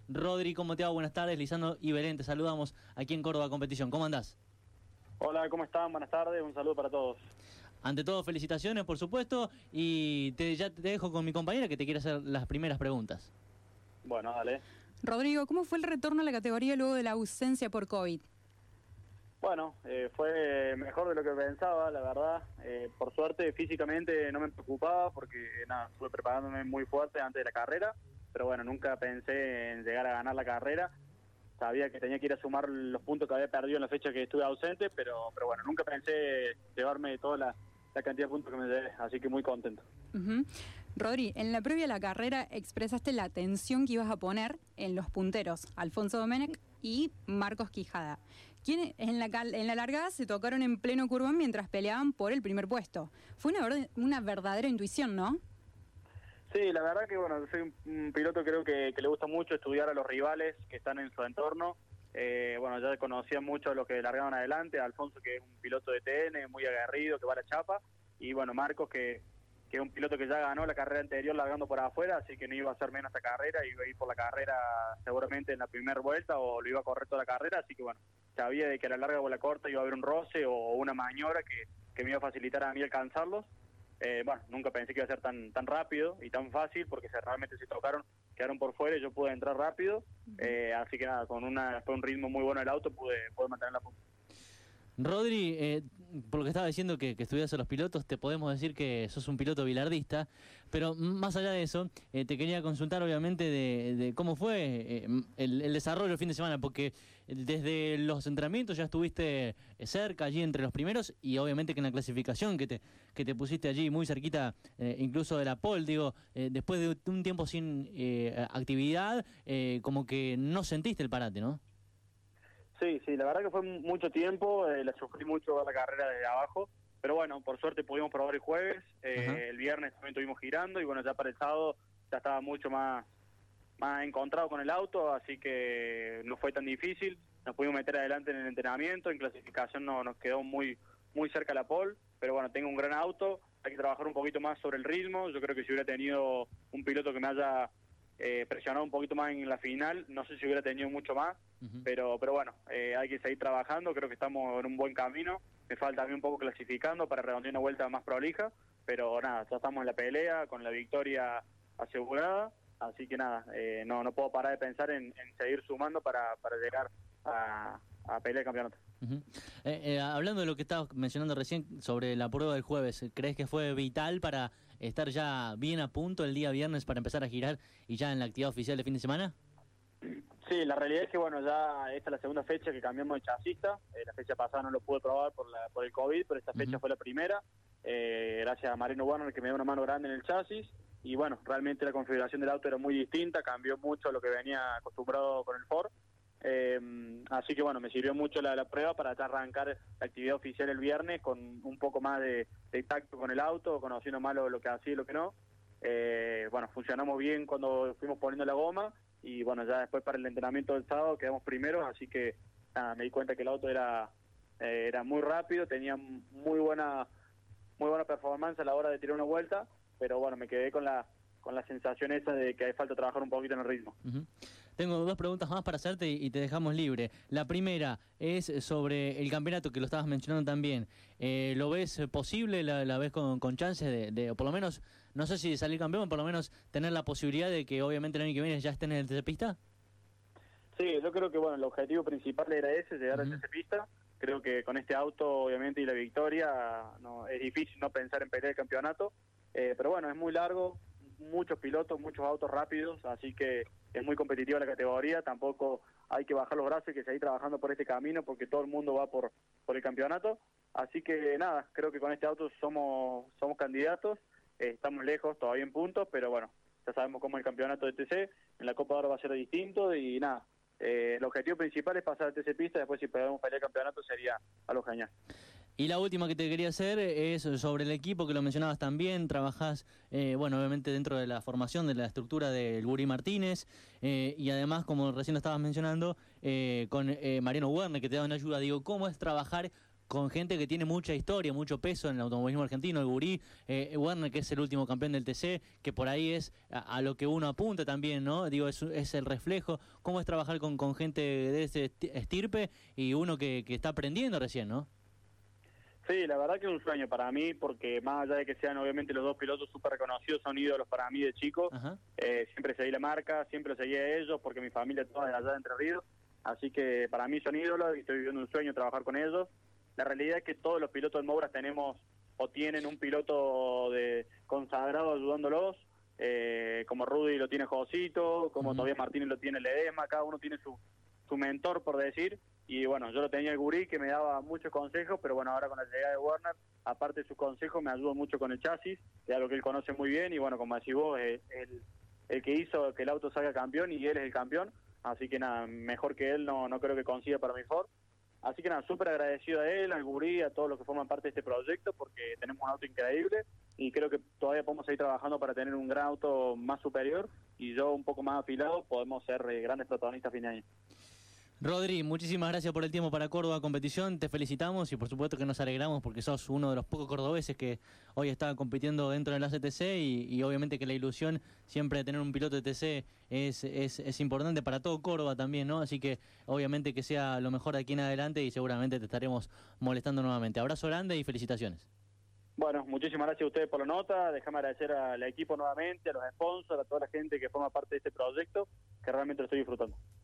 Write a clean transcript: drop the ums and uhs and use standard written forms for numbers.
Rodri, ¿cómo te va? Buenas tardes, Lisandro y Belén, te saludamos aquí en Córdoba Competición. ¿Cómo andás? Hola, ¿cómo están? Buenas tardes, un saludo para todos. Ante todo, felicitaciones, por supuesto, y ya te dejo con mi compañera que te quiere hacer las primeras preguntas. Bueno, dale. Rodrigo, ¿cómo fue el retorno a la categoría luego de la ausencia por COVID? Bueno, fue mejor de lo que pensaba, la verdad. Por suerte, físicamente no me preocupaba porque estuve preparándome muy fuerte antes de la carrera, pero bueno, nunca pensé en llegar a ganar la carrera. Sabía que tenía que ir a sumar los puntos que había perdido en la fecha que estuve ausente, pero bueno, nunca pensé llevarme toda la cantidad de puntos que me llevé, así que muy contento. Rodri, en la previa a la carrera expresaste la atención que ibas a poner en los punteros, Alfonso Domenech y Marcos Quijada, quienes en la largada se tocaron en pleno curvón mientras peleaban por el primer puesto. Fue una verdadera intuición, ¿no? Sí, la verdad que bueno, soy un piloto creo que le gusta mucho estudiar a los rivales que están en su entorno. Bueno, ya conocía mucho a los que largaban adelante, Alfonso, que es un piloto de TN, muy aguerrido, que va a la chapa, y bueno, Marcos, que es un piloto que ya ganó la carrera anterior largando por afuera, así que no iba a hacer menos esta carrera, iba a ir por la carrera seguramente en la primera vuelta o lo iba a correr toda la carrera, así que bueno, sabía de que a la larga o a la corta iba a haber un roce o una maniobra que me iba a facilitar a mí alcanzarlos. Bueno, nunca pensé que iba a ser tan rápido y tan fácil, porque realmente se tocaron, quedaron por fuera y yo pude entrar rápido, así que nada, con un ritmo muy bueno del auto pude mantener la punta. Rodri, por lo que estaba diciendo que estudias a los pilotos, te podemos decir que sos un piloto bilardista, pero más allá de eso, te quería consultar obviamente de cómo fue el desarrollo el fin de semana, porque desde los entrenamientos ya estuviste cerca allí entre los primeros y obviamente que en la clasificación que te pusiste allí muy cerquita, incluso de la pole, digo, después de un tiempo sin actividad, como que no sentiste el parate, ¿no? Sí, la verdad que fue mucho tiempo, la sufrí mucho la carrera desde abajo, pero bueno, por suerte pudimos probar el jueves, el viernes también estuvimos girando y bueno, ya para el sábado ya estaba mucho más encontrado con el auto, así que no fue tan difícil, nos pudimos meter adelante en el entrenamiento, en clasificación nos quedó muy cerca la pole, pero bueno, tengo un gran auto, hay que trabajar un poquito más sobre el ritmo, yo creo que si hubiera tenido un piloto que me haya presionado un poquito más en la final, no sé si hubiera tenido mucho más, pero bueno, hay que seguir trabajando, creo que estamos en un buen camino, me falta a mí un poco clasificando para redondear una vuelta más prolija, pero nada, ya estamos en la pelea, con la victoria asegurada, así que nada, no puedo parar de pensar en seguir sumando para llegar a pelear el campeonato. Hablando de lo que estabas mencionando recién sobre la prueba del jueves, ¿crees que fue vital para estar ya bien a punto el día viernes para empezar a girar y ya en la actividad oficial de fin de semana? Sí, la realidad es que bueno, ya esta es la segunda fecha que cambiamos de chasista, la fecha pasada no lo pude probar por el COVID, pero esta fecha fue la primera, gracias a Mariano Warner que me dio una mano grande en el chasis, y bueno, realmente la configuración del auto era muy distinta, cambió mucho a lo que venía acostumbrado con el Ford, así que bueno, me sirvió mucho la prueba para arrancar la actividad oficial el viernes con un poco más de tacto con el auto, conociendo más lo que hacía y lo que no. Bueno, funcionamos bien cuando fuimos poniendo la goma y bueno, ya después para el entrenamiento del sábado quedamos primeros, así que nada, me di cuenta que el auto era muy rápido, tenía muy buena performance a la hora de tirar una vuelta, pero bueno, me quedé con la sensación esa de que hay falta trabajar un poquito en el ritmo. Tengo dos preguntas más para hacerte y te dejamos libre. La primera es sobre el campeonato, que lo estabas mencionando también. ¿Lo ves posible? ¿La ves con chances de, o por lo menos, no sé si salir campeón, por lo menos tener la posibilidad de que obviamente el año que viene ya estén en el TC Pista? Sí, yo creo que bueno, el objetivo principal era ese, llegar al TC Pista. Creo que con este auto, obviamente, y la victoria, no es difícil no pensar en pelear el campeonato. Pero bueno, es muy largo, muchos pilotos, muchos autos rápidos, así que es muy competitiva la categoría, tampoco hay que bajar los brazos y que seguir trabajando por este camino porque todo el mundo va por el campeonato, así que nada, creo que con este auto somos candidatos, estamos lejos todavía en puntos, pero bueno, ya sabemos cómo es el campeonato de TC, en la Copa de Oro va a ser distinto y nada, el objetivo principal es pasar al TC Pista, después si podemos pelear el campeonato sería algo genial. Y la última que te quería hacer es sobre el equipo, que lo mencionabas también, trabajás, bueno, obviamente dentro de la formación, de la estructura del Guri Martínez, y además, como recién lo estabas mencionando, con Mariano Werner, que te da una ayuda. Digo, ¿cómo es trabajar con gente que tiene mucha historia, mucho peso en el automovilismo argentino, el Gurí, Werner, que es el último campeón del TC, que por ahí es a lo que uno apunta también, ¿no? Digo, es el reflejo. ¿Cómo es trabajar con gente de ese estirpe y uno que está aprendiendo recién, ¿no? Sí, la verdad que es un sueño para mí, porque más allá de que sean obviamente los dos pilotos súper reconocidos, son ídolos para mí de chico. Siempre seguí la marca, siempre seguí a ellos, porque mi familia toda es allá de Entre Ríos, así que para mí son ídolos y estoy viviendo un sueño trabajar con ellos. La realidad es que todos los pilotos en Mouras tenemos o tienen un piloto consagrado ayudándolos, como Rudy lo tiene Josito, como Tobias Martínez lo tiene Ledesma, cada uno tiene su mentor, por decir. Y bueno, yo lo tenía el Gurí, que me daba muchos consejos, pero bueno, ahora con la llegada de Werner, aparte de sus consejos, me ayudó mucho con el chasis, que es algo que él conoce muy bien, y bueno, como decís vos, el que hizo que el auto salga campeón, y él es el campeón, así que nada, mejor que él no creo que consiga para mi Ford. Así que nada, súper agradecido a él, al Gurí, a todos los que forman parte de este proyecto, porque tenemos un auto increíble, y creo que todavía podemos seguir trabajando para tener un gran auto más superior, y yo un poco más afilado, podemos ser grandes protagonistas a fin de año. Rodri, muchísimas gracias por el tiempo para Córdoba Competición, te felicitamos y por supuesto que nos alegramos porque sos uno de los pocos cordobeses que hoy está compitiendo dentro de la CTC y obviamente que la ilusión siempre de tener un piloto de TC es importante para todo Córdoba también, ¿no? Así que obviamente que sea lo mejor de aquí en adelante y seguramente te estaremos molestando nuevamente. Abrazo grande y felicitaciones. Bueno, muchísimas gracias a ustedes por la nota, déjame agradecer al equipo nuevamente, a los sponsors, a toda la gente que forma parte de este proyecto, que realmente lo estoy disfrutando.